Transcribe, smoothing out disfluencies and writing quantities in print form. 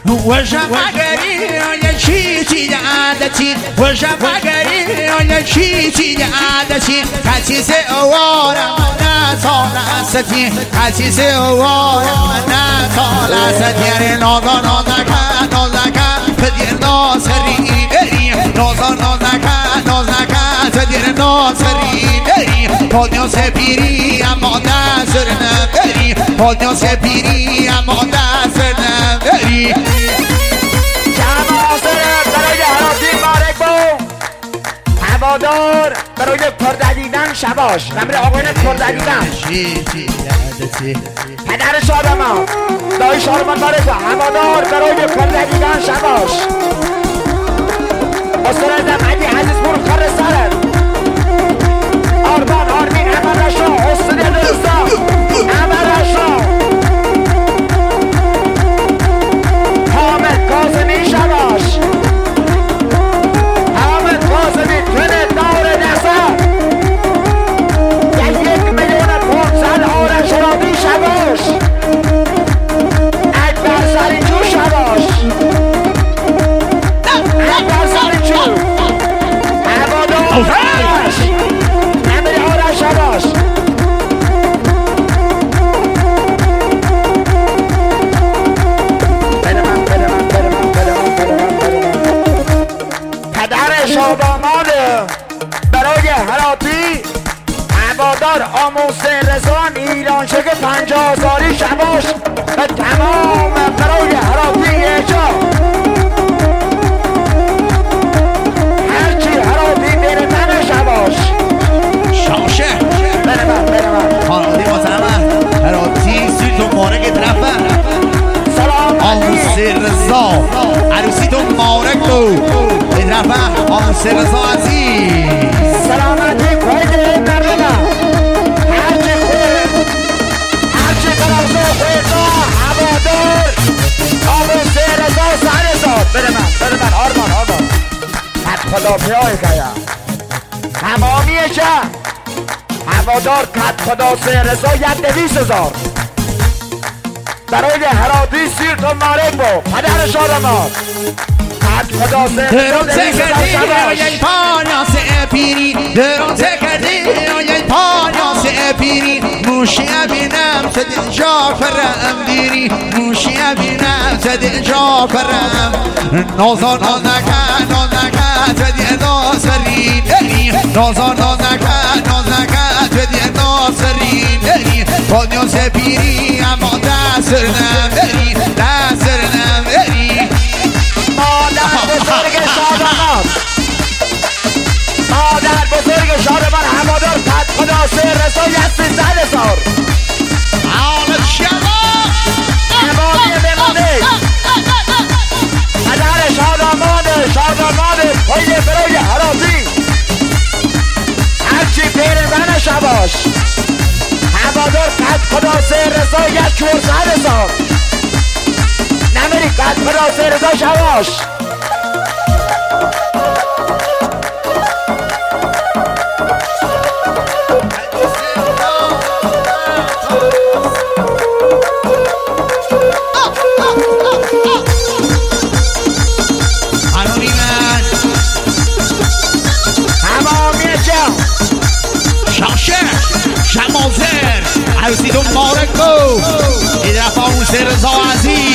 وشفقري يشيتي عادتي وشفقري يشيتي عادتي قسيس اوارا منا طالستي قسيس اوارا منا طالستي نوزا نوزكا تدير ناصري نوزكا تدير ناصري پادیو سپیری اما دستر نبری پادیو سپیری اما دستر نبری جمع آسره برای حراسی مارک بو هوادار برای پرددیدن شباش نمره آقایون پرددیدن پدر شادمان دایی شادمان مارک بو هوادار برای پرددیدن شباش اصلا دمعی حزیز برو کار سرد آرمان آرمین عمل رشا اصلا درستا عمل رشا حامد قاسمی شباش حامد قاسمی تونه دار نصر 1,500,000 آرش رابی شباش اکبر سریجو شباش اکبر سریجو هوادار شباش پدر شادامان برای هراتی هوادار آموزه رسان ایران شک 50,000 شباش و تمام برای هراتی اجا هرچی هراتی بره من شباش شاشه خانواده محترمه هراتی سوی تو مارک طرفه آموزه رضا عروسی تو مارک تو طرفه آموزه رضا عزیز سلامتی کویده مردمه هرچی خوده هرچی قرارزو خویده هوادار آموزه رضا سرزاد بده من آرمان حد خدا پیای کیا تمامیشه هوادار کت خدا سه رضا 200,000 برای هراتی سیر تو مارک بو پدر شادمان کت خدا سه درانته کردی یه پانیاس پیری درانته کردی یه پانیاس پیری موشی بینم زد جعفرم دیری موشی بینم زد جعفرم نازا نازکا زد ناصرین نازا نازکا زد ناصرین پانیاس پیری اما دستر نبری مادر بزرگ شادمان مادر بزرگ شادمان هوادار کت خدا سه رسا 300,000 حالت شما امامی بمانه پدر شادمان پایه برای هراتی هرچی پیر من شباش هوادار کت خدا سه رسا 400,000 نمیری کت خدا سه رسا شباش شمازر عروسی تو مارک کو این رفت آموزه رضا عزیز